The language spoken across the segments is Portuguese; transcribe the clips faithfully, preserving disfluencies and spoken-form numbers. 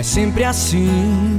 É sempre assim.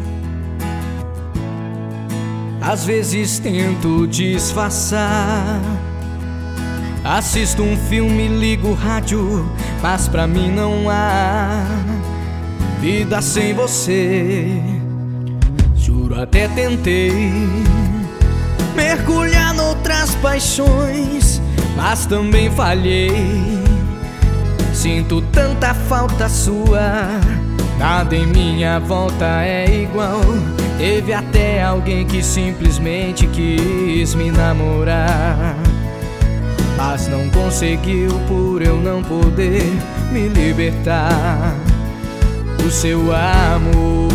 Às vezes tento disfarçar. Assisto um filme, ligo o rádio, mas pra mim não há vida sem você. Juro, até tentei mergulhar noutras paixões, mas também falhei. Sinto tanta falta sua, nada em minha volta é igual. Teve até alguém que simplesmente quis me namorar, mas não conseguiu por eu não poder me libertar do seu amor.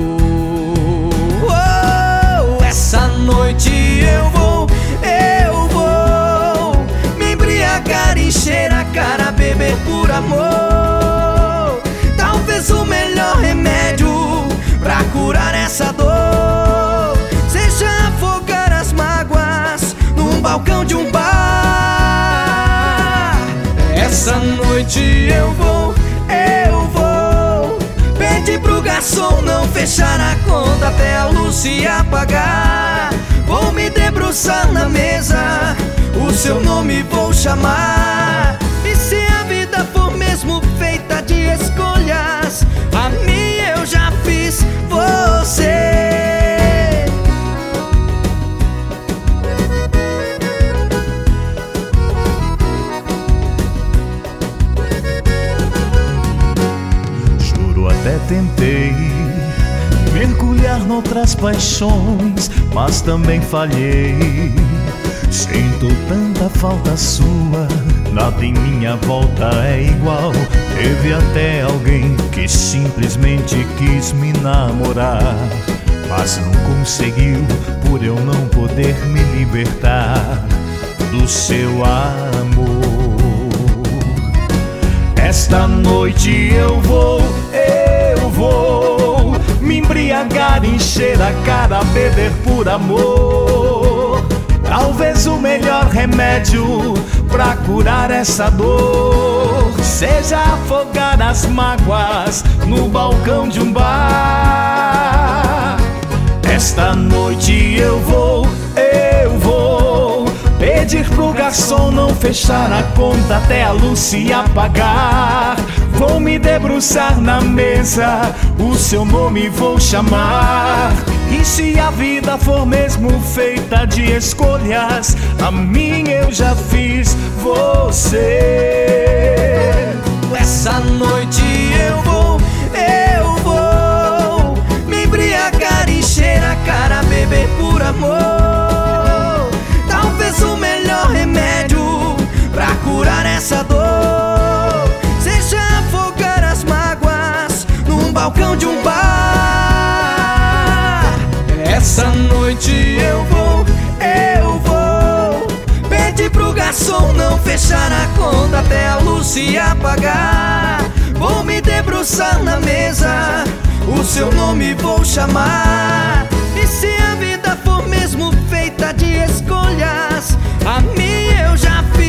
Oh, essa noite eu vou, eu vou me embriagar, encher a cara, beber por amor. Talvez o melhor remédio pra curar essa dor seja afogar as mágoas num balcão de um bar. Essa noite eu vou, eu vou pedir pro garçom não fechar a conta até a luz se apagar. Vou me debruçar na mesa, o seu nome vou chamar. E se a vida for mesmo feita de escolhas, a minha eu já fiz você. Até tentei mergulhar noutras paixões, mas também falhei. Sinto tanta falta sua, nada em minha volta é igual. Teve até alguém que simplesmente quis me namorar, mas não conseguiu por eu não poder me libertar do seu amor. Esta noite eu vou, eu vou me embriagar, encher a cara, beber por amor. Talvez o melhor remédio pra curar essa dor seja afogar as mágoas no balcão de um bar. Esta noite eu vou, eu vou pedir pro garçom não fechar a conta até a luz se apagar. Vou me debruçar na mesa, o seu nome vou chamar. E se a vida for mesmo feita de escolhas, a minha eu já fiz você. Essa noite eu vou, eu vou me embriagar, encher a cara, beber por amor. Talvez o melhor remédio pra curar essa dor seja afogar as mágoas num balcão de um bar. Essa noite eu vou, eu vou pedir pro garçom não fechar a conta até a luz se apagar. Vou me debruçar na mesa, o seu nome vou chamar. E se a vida for mesmo feita de escolhas, a minha eu já fiz